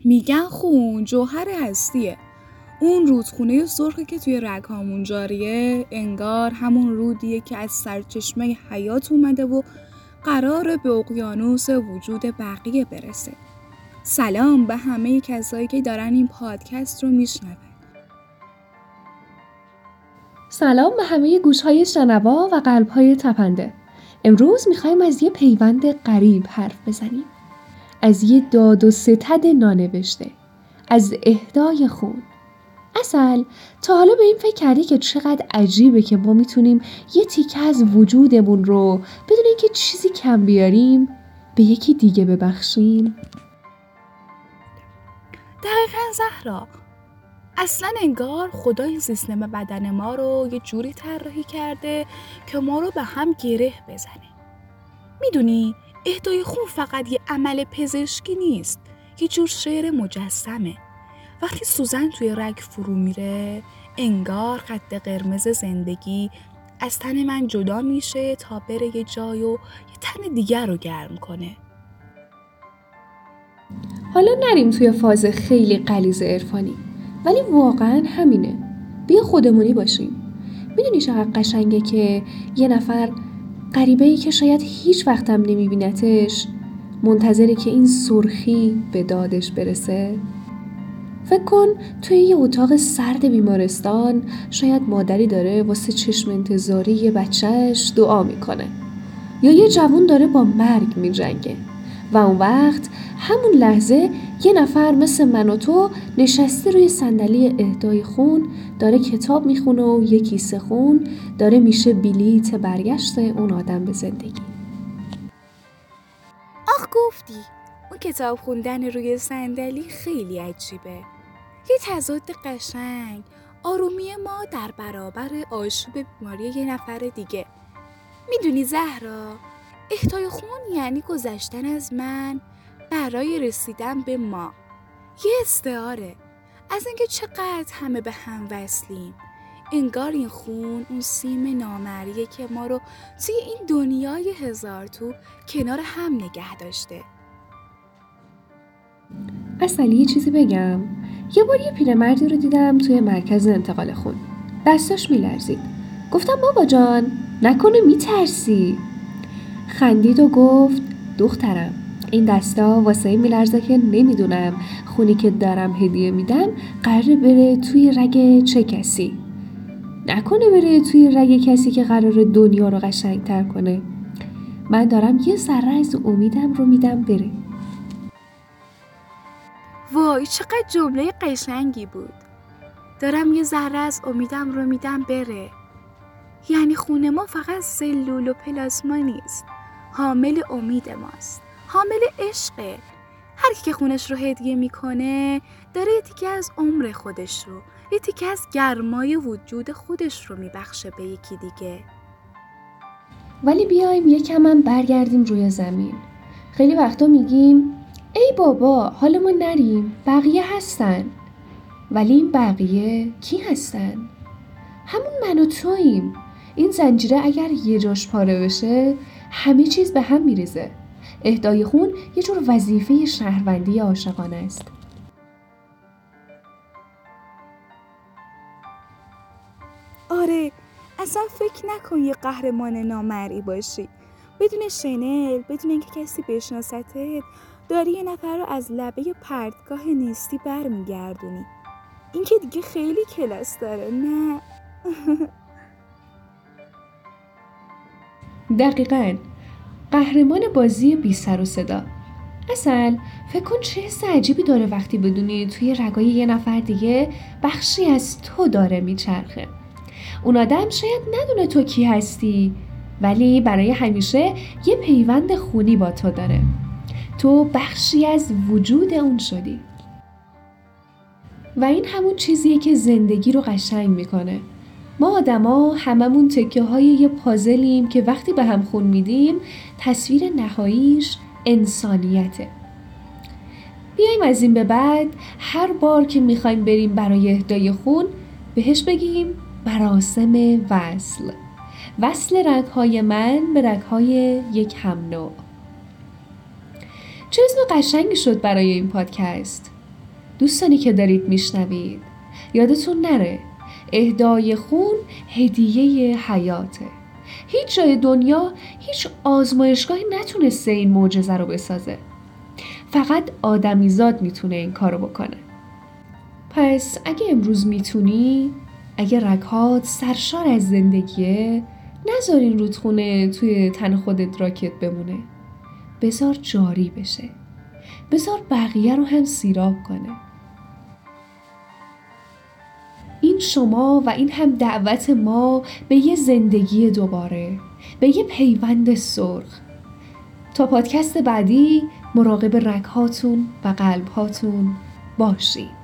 میگن خون جوهر هستیه. اون رودخونه سرخی که توی رگ‌هامون جاریه انگار همون رودیه که از سرچشمه حیات اومده و قراره به اقیانوس وجود بقیه برسه. سلام به همه کسایی که دارن این پادکست رو میشنون. سلام به همه گوش‌های شنوا و قلب‌های تپنده. امروز می‌خوایم از یه پیوند غریب حرف بزنیم. از یه داد و ستد نانوشته. از اهدای خون. اصل تا حالا به این فکر کردی که چقدر عجیبه که ما میتونیم یه تیکه از وجودمون رو بدون اینکه چیزی کم بیاریم به یکی دیگه ببخشیم؟ دقیقاً زهرا. اصلا انگار خدای سیستم بدن ما رو یه جوری طراحی کرده که ما رو به هم گره بزنه. میدونی اهدای خون فقط یه عمل پزشکی نیست، یه جور شعر مجسمه. وقتی سوزن توی رگ فرو میره انگار خط قرمز زندگی از تن من جدا میشه تا بره یه جای و یه تن دیگر رو گرم کنه. حالا نریم توی فاز خیلی غلیظ عرفانی، ولی واقعا همینه. بیا خودمونی باشیم. میدونی چقدر قشنگه که یه نفر غریبه‌ای که شاید هیچ وقتم نمیبینتش منتظره که این سرخی به دادش برسه؟ فکر کن توی یه اتاق سرد بیمارستان شاید مادری داره واسه چشم انتظاری یه بچهش دعا میکنه، یا یه جوون داره با مرگ میجنگه و اون وقت همون لحظه یه نفر مثل من و تو نشسته روی صندلی اهدای خون داره کتاب میخونه و یه کیسه خون داره میشه بلیت برگشت اون آدم به زندگی. آخ گفتی اون کتاب خوندن روی صندلی خیلی عجیبه. یه تضاد قشنگ، آرومی ما در برابر آشوب بیماری یه نفر دیگه. میدونی زهرا، اهدای خون یعنی گذشتن از من برای رسیدن به ما. یه استعاره از اینکه چقدر همه به هم وصلیم. انگار این خون اون سیم نامریه که ما رو توی این دنیای هزار تو کنار هم نگه داشته. اصلی یه چیزی بگم. یه بار یه پیرمردی رو دیدم توی مرکز انتقال خون. دستاش میلرزید. گفتم بابا جان نکنه میترسی؟ خندید و گفت دخترم این دستا واسه این میلرزه که نمیدونم خونی که دارم هدیه میدم قراره بره توی رگ چه کسی. نکنه بره توی رگ کسی که قراره دنیا رو قشنگ‌تر کنه. من دارم یه ذره از امیدم رو میدم بره. وای چقدر جمله قشنگی بود. دارم یه ذره از امیدم رو میدم بره. یعنی خون ما فقط سلول و پلاسما نیست، حامل امید ماست، حامل عشقه. هر کی که خونش رو هدیه میکنه داره یه تیکه از عمر خودش رو، یه تیکه از گرمای وجود خودش رو میبخشه به یکی دیگه. ولی بیایم یکم برگردیم روی زمین. خیلی وقتا میگیم ای بابا حالا ما نریم، بقیه هستن. ولی این بقیه کی هستن؟ همون من و توییم. این زنجیره اگر یه جاش پاره بشه همه چیز به هم میریزه. اهدای خون یه جور وظیفه شهروندی عاشقانه است. آره، اصلا فکر نکن یه قهرمان نامرئی باشی. بدون شنل، بدون اینکه کسی بشناستت، داری یه نفر رو از لبه پرتگاه نیستی برمیگردونی. این که دیگه خیلی کلاس داره، نه؟ دقیقاً قهرمان بازی بی سر و صدا. اصل فکر کن چه حس عجیبی داره وقتی بدونی توی رگای یه نفر دیگه بخشی از تو داره میچرخه. اون آدم شاید ندونه تو کی هستی، ولی برای همیشه یه پیوند خونی با تو داره. تو بخشی از وجود اون شدی. و این همون چیزیه که زندگی رو قشنگ میکنه. ما آدما هممون تکه های یه پازلیم که وقتی به هم خون میدیم تصویر نهاییش انسانیته. بیایم از این به بعد هر بار که میخوایم بریم برای اهدای خون بهش بگیم مراسم وصل. وصل رگ‌های من به رگ‌های یک هم نوع. چه اسم قشنگی شد برای این پادکست. دوستانی که دارید میشنوید، یادتون نره اهدای خون هدیه حیاته. هیچ جای دنیا هیچ آزمایشگاهی نتونسته این معجزه رو بسازه. فقط آدمیزاد میتونه این کارو بکنه. پس اگه امروز میتونی، اگه رگهات سرشار از زندگیه، نذار این رودخونه توی تن خودت راکت بمونه. بذار جاری بشه. بذار بقیه رو هم سیراب کنه. این شما و این هم دعوت ما به یه زندگی دوباره، به یه پیوند سرخ. تا پادکست بعدی مراقب رگهاتون و قلبهاتون باشید.